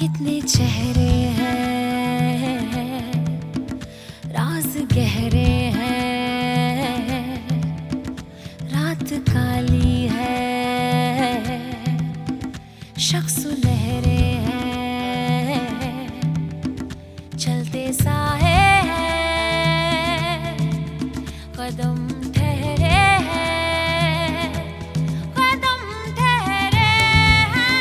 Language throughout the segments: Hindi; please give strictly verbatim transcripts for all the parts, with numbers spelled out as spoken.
कितने चेहरे हैं, राज गहरे हैं, रात काली है, शख्स सुनहरे हैं, चलते साए हैं, कदम ठहरे हैं, कदम ठहरे हैं।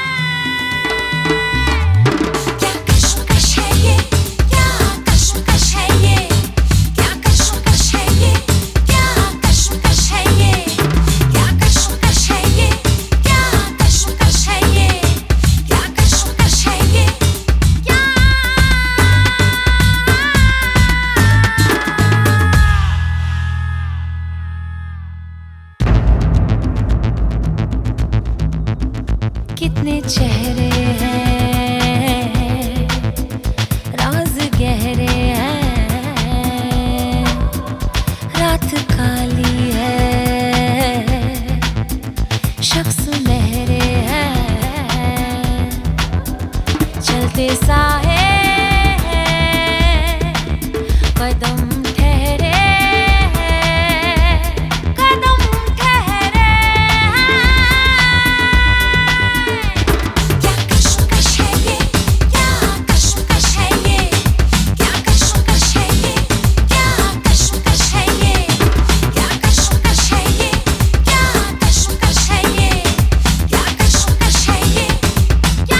क्या कश्मकश है ये, क्या कश्मकश है ये, क्या कश्मकश है ये, क्या कश्मकश है ये, क्या कश्मकश है ये, क्या कश्मकश है ये, क्या कश्मकश है ये, क्या कितने चेहरे हैं, राज गहरे हैं, रात काली है, शख्स सुनहरे हैं, चलते साए हैं, कदम ठहरे हैं, कदम ठहरे हैं। क्या कश्मकश है ये, क्या कश्मकश है ये, क्या कश्मकश है ये, क्या कश्मकश है ये, क्या कश्मकश है ये, क्या कश्मकश है ये, क्या कश्मकश है ये, क्या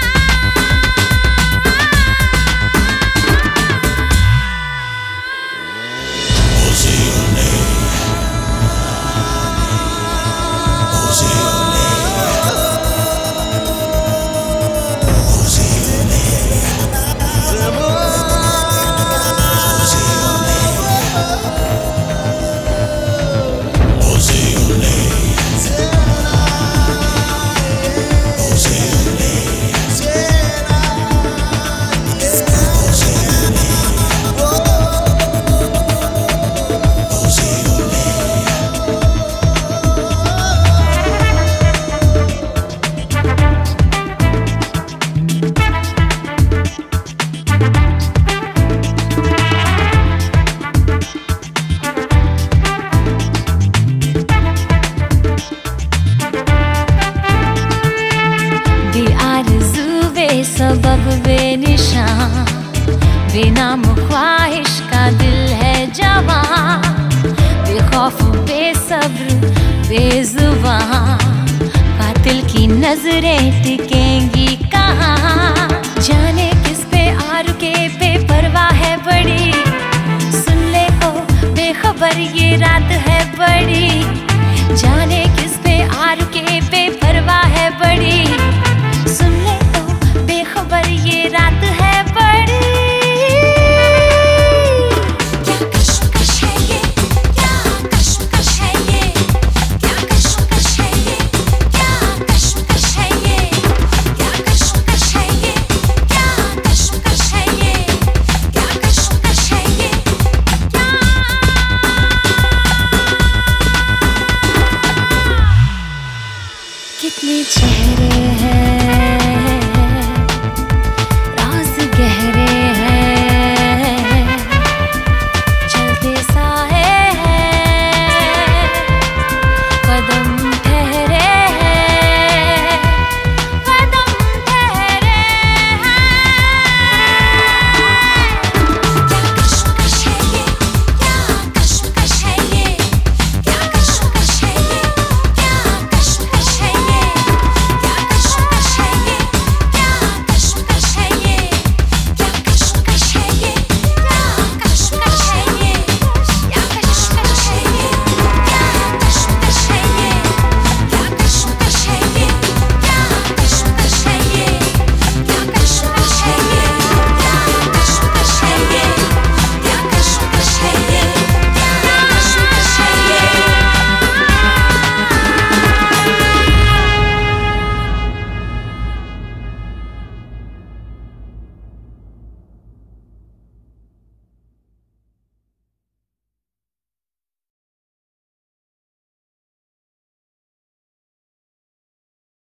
सबब बेनिशान, बेनाम ख्वाहिश का दिल है जवां, बेखौफ बेसब्र बेजुबां, कातिल की नजरें टिकेंगी कहाँ, जाने किस पे आरुके पे परवाह है बड़ी, सुन ले ओ बेखबर ये रात है बड़ी, जाने किस पे आरुके पे परवाह है बड़ी, सुन ले बेखबर ये रात है बड़ी। क्या कश्मकश है ये, क्या कश्मकश है ये, क्या कश्मकश है ये, क्या कश्मकश है ये, क्या कश्मकश है ये, क्या कश्मकश है ये, क्या कश्मकश है ये, क्या कितने चेहरे हैं,